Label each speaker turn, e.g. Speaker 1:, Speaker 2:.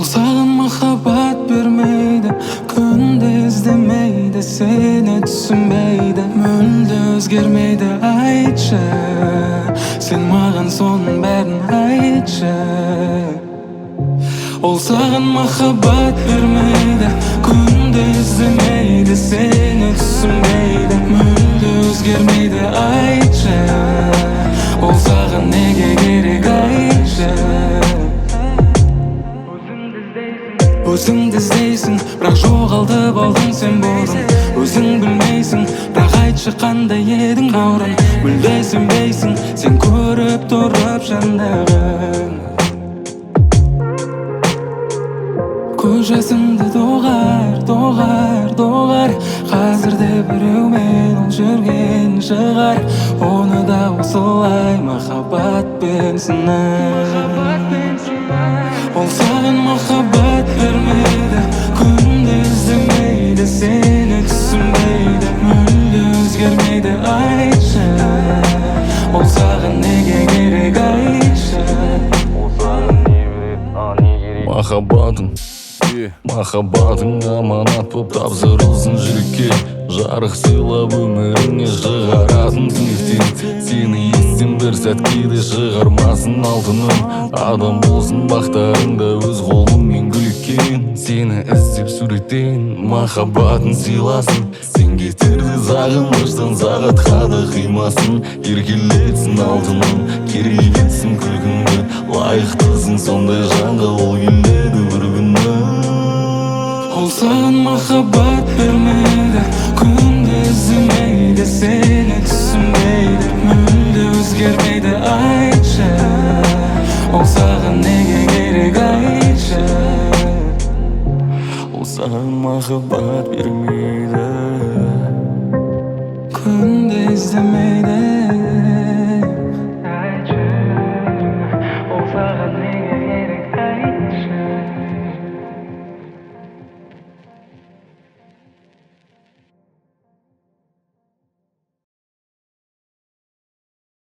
Speaker 1: саған махаббат бермейді, күнде іздемейді, сені түсінбейді, мүлде өзгермейді. Айтшы, сен маған соның бәрін айтшы. Ол саған махаббат бермейді, күнде іздемейді, сені түсінбейді, мүлде өзгермейді. Айтшы, ол саған неге керек, айтшы. Өзіңді іздейсің, бірақ жоғалтып алдың сен бұрын. Өзің білмейсің, бірақ айтшы қандай едің бұрын. Мүлде сенбейсің, сен көріп тұрып жандағын. Көз жасыңды доғар, доғар, доғар. Қазірде біреумен ол жүрген шығар. Оны да осылай махаббатпен сынар. Ол саған махаббат бермейді, күнде іздемейді, сені түсінбейді, мүлде өзгермейді. Айтшы, ол саған неге керек, айтшы.
Speaker 2: Махаббатың аманат боп тапсырылсын жүрекке. Жарық сыйлап өміріңе шығаратын түнектен. Сені естен бір сәтке де шығармасын алтыным. Адам болсын бақтарыңда өз қолыңмен гүлеккен. Сені іздеп суреттен махаббатын сыйласын. Сен кетерді сағыныштан сағатқа да қимасын. Еркелетсін алтыным, керек етсін күлкіңді. Лайықтысың сондай жанға, ол келеді бір күні.
Speaker 1: Ол саған махаббат бермейді, күнде іздемейді, сені түсінбейді, мүлде өзгермейді. Айтшы, ол саған неге керек, айтшы.
Speaker 2: Ол саған махаббат бермейді,
Speaker 1: күнде іздемейді.